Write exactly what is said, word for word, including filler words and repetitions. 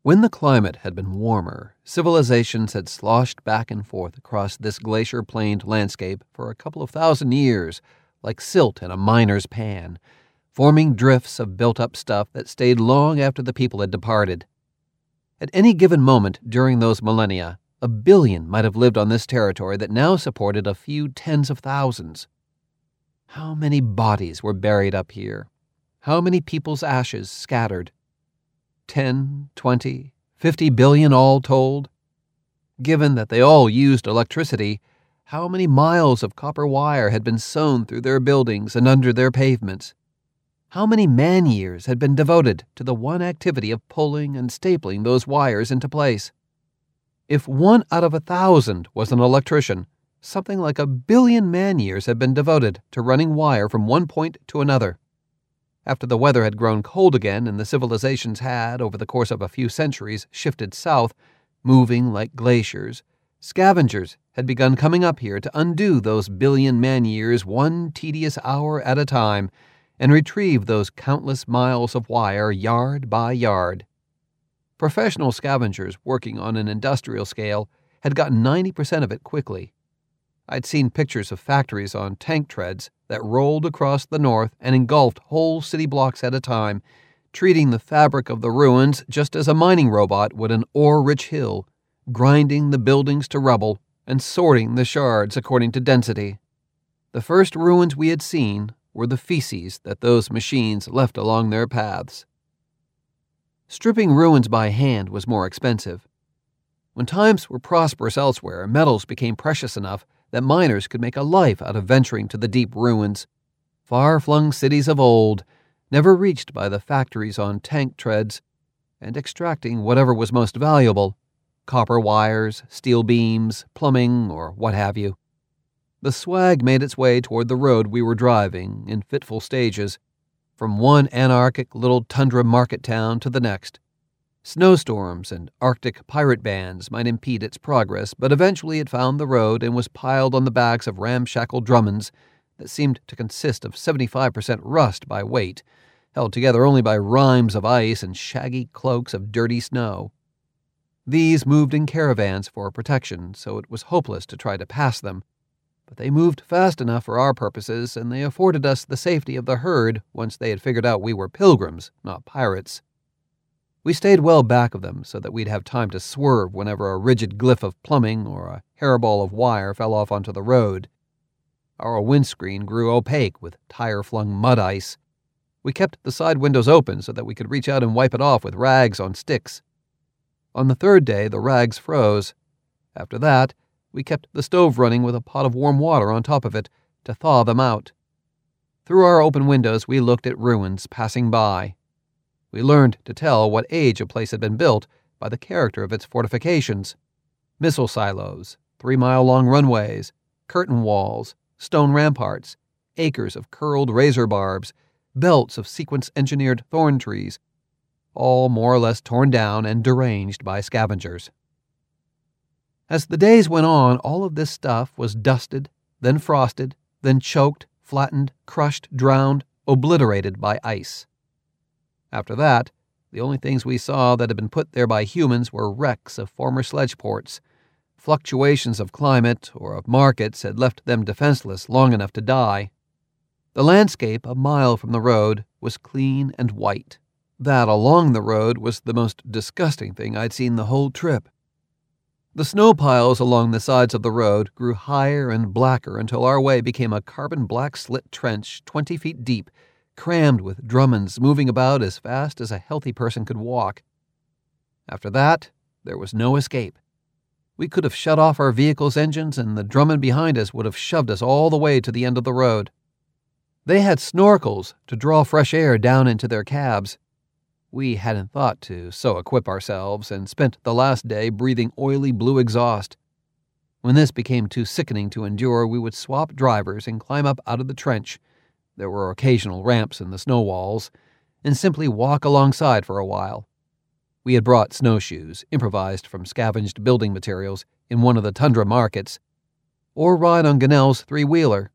When the climate had been warmer, civilizations had sloshed back and forth across this glacier-planed landscape for a couple of thousand years, like silt in a miner's pan, forming drifts of built-up stuff that stayed long after the people had departed. At any given moment during those millennia, a billion might have lived on this territory that now supported a few tens of thousands. How many bodies were buried up here? How many people's ashes scattered? Ten, twenty, fifty billion all told? Given that they all used electricity, how many miles of copper wire had been sewn through their buildings and under their pavements? How many man-years had been devoted to the one activity of pulling and stapling those wires into place? If one out of a thousand was an electrician, something like a billion man-years had been devoted to running wire from one point to another. After the weather had grown cold again and the civilizations had, over the course of a few centuries, shifted south, moving like glaciers, scavengers had begun coming up here to undo those billion man-years one tedious hour at a time and retrieve those countless miles of wire yard by yard. Professional scavengers working on an industrial scale had gotten ninety percent of it quickly. I'd seen pictures of factories on tank treads that rolled across the north and engulfed whole city blocks at a time, treating the fabric of the ruins just as a mining robot would an ore-rich hill, grinding the buildings to rubble and sorting the shards according to density. The first ruins we had seen were the feces that those machines left along their paths. Stripping ruins by hand was more expensive. When times were prosperous elsewhere, metals became precious enough that miners could make a life out of venturing to the deep ruins, far-flung cities of old, never reached by the factories on tank treads, and extracting whatever was most valuable, copper wires, steel beams, plumbing, or what have you. The swag made its way toward the road we were driving in fitful stages, from one anarchic little tundra market town to the next. Snowstorms and Arctic pirate bands might impede its progress, but eventually it found the road and was piled on the backs of ramshackle Drummonds that seemed to consist of seventy-five percent rust by weight, held together only by rimes of ice and shaggy cloaks of dirty snow. These moved in caravans for protection, so it was hopeless to try to pass them, but they moved fast enough for our purposes, and they afforded us the safety of the herd once they had figured out we were pilgrims, not pirates. We stayed well back of them so that we'd have time to swerve whenever a rigid glyph of plumbing or a hairball of wire fell off onto the road. Our windscreen grew opaque with tire-flung mud ice. We kept the side windows open so that we could reach out and wipe it off with rags on sticks. On the third day, the rags froze. After that, we kept the stove running with a pot of warm water on top of it to thaw them out. Through our open windows, we looked at ruins passing by. We learned to tell what age a place had been built by the character of its fortifications. Missile silos, three-mile-long runways, curtain walls, stone ramparts, acres of curled razor barbs, belts of sequence-engineered thorn trees, all more or less torn down and deranged by scavengers. As the days went on, all of this stuff was dusted, then frosted, then choked, flattened, crushed, drowned, obliterated by ice. After that, the only things we saw that had been put there by humans were wrecks of former sledge ports. Fluctuations of climate or of markets had left them defenseless long enough to die. The landscape, a mile from the road, was clean and white. That along the road was the most disgusting thing I'd seen the whole trip. The snow piles along the sides of the road grew higher and blacker until our way became a carbon-black slit trench twenty feet deep, crammed with Drummonds moving about as fast as a healthy person could walk. After that, there was no escape. We could have shut off our vehicle's engines, and the Drummond behind us would have shoved us all the way to the end of the road. They had snorkels to draw fresh air down into their cabs. We hadn't thought to so equip ourselves, and spent the last day breathing oily blue exhaust. When this became too sickening to endure, we would swap drivers and climb up out of the trench — there were occasional ramps in the snow walls — and simply walk alongside for a while. We had brought snowshoes, improvised from scavenged building materials, in one of the tundra markets, or ride on Gunnell's three-wheeler.